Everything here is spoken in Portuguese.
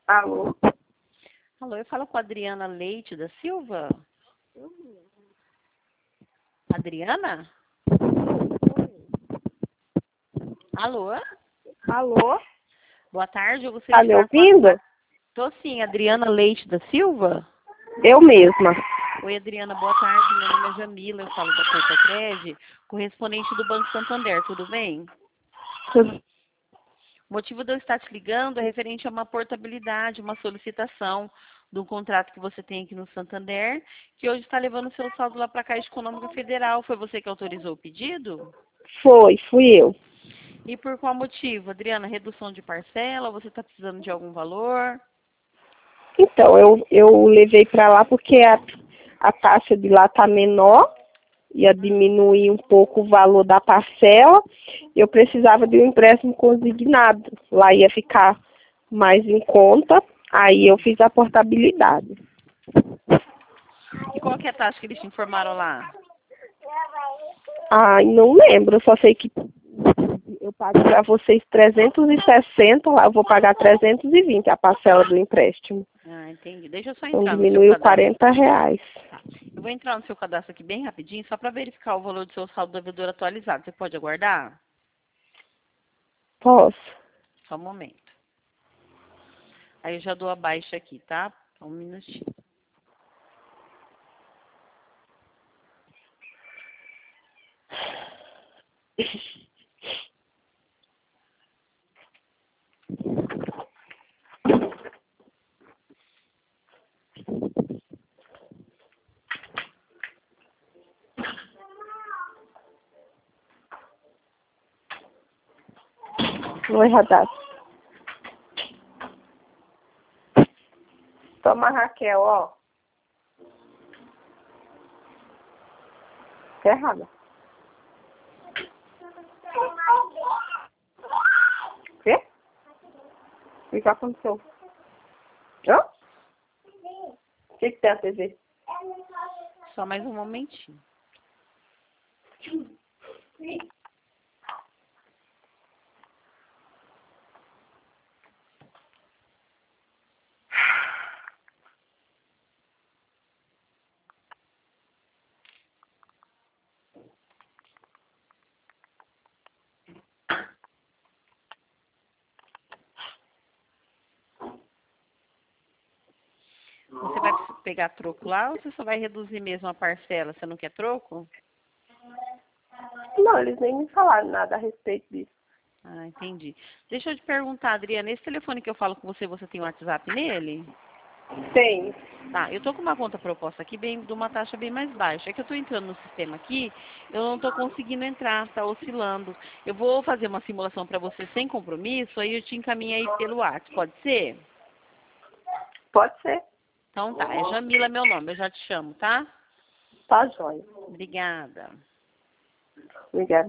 Alô? Alô, eu falo com a Adriana Leite da Silva? Adriana? Alô? Alô? Boa tarde, eu Tá gostaria de me falar com ouvindo? Tô sim, Adriana Leite da Silva? Eu mesma. Oi, Adriana, boa tarde. Meu nome é Jamila, eu falo da Portacred, correspondente do Banco Santander, tudo bem? O motivo de eu estar te ligando é referente a uma portabilidade, uma solicitação de um contrato que você tem aqui no Santander, que hoje está levando o seu saldo lá para a Caixa Econômica Federal. Foi você que autorizou o pedido? Fui eu. E por qual motivo, Adriana? Redução de parcela? Você está precisando de algum valor? Então, eu levei para lá porque a taxa de lá tá menor, ia diminuir um pouco o valor da parcela. Eu precisava de um empréstimo consignado. Lá ia ficar mais em conta, aí eu fiz a portabilidade. E qual que é a taxa que eles te informaram lá? Ai, não lembro, eu só sei que eu pago para vocês 360, lá eu vou pagar 320 a parcela do empréstimo. Ah, entendi. Deixa eu só Então entrar no seu diminuiu cadastro. R$ 40. Tá. Eu vou entrar no seu cadastro aqui bem rapidinho, só para verificar o valor do seu saldo devedor atualizado. Você pode aguardar? Posso? Só um momento. Aí eu já dou a baixa aqui, tá? Só um minutinho. Oi, Radar. Toma, Raquel, ó. Tá errada. O quê? O que aconteceu? Hã? O que tem a TV? Só mais um momentinho. Você vai pegar troco lá ou você só vai reduzir mesmo a parcela? Você não quer troco? Não, eles nem me falaram nada a respeito disso. Ah, entendi. Deixa eu te perguntar, Adriana, esse telefone que eu falo com você, você tem um WhatsApp nele? Tem. Tá, eu tô com uma conta proposta aqui bem, de uma taxa bem mais baixa. É que eu tô entrando no sistema aqui, eu não tô conseguindo entrar, tá oscilando. Eu vou fazer uma simulação para você sem compromisso, aí eu te encaminho aí pelo WhatsApp, pode ser? Pode ser. Então tá, é Jamila meu nome, eu já te chamo, tá? Tá, joia. Obrigada. Obrigada.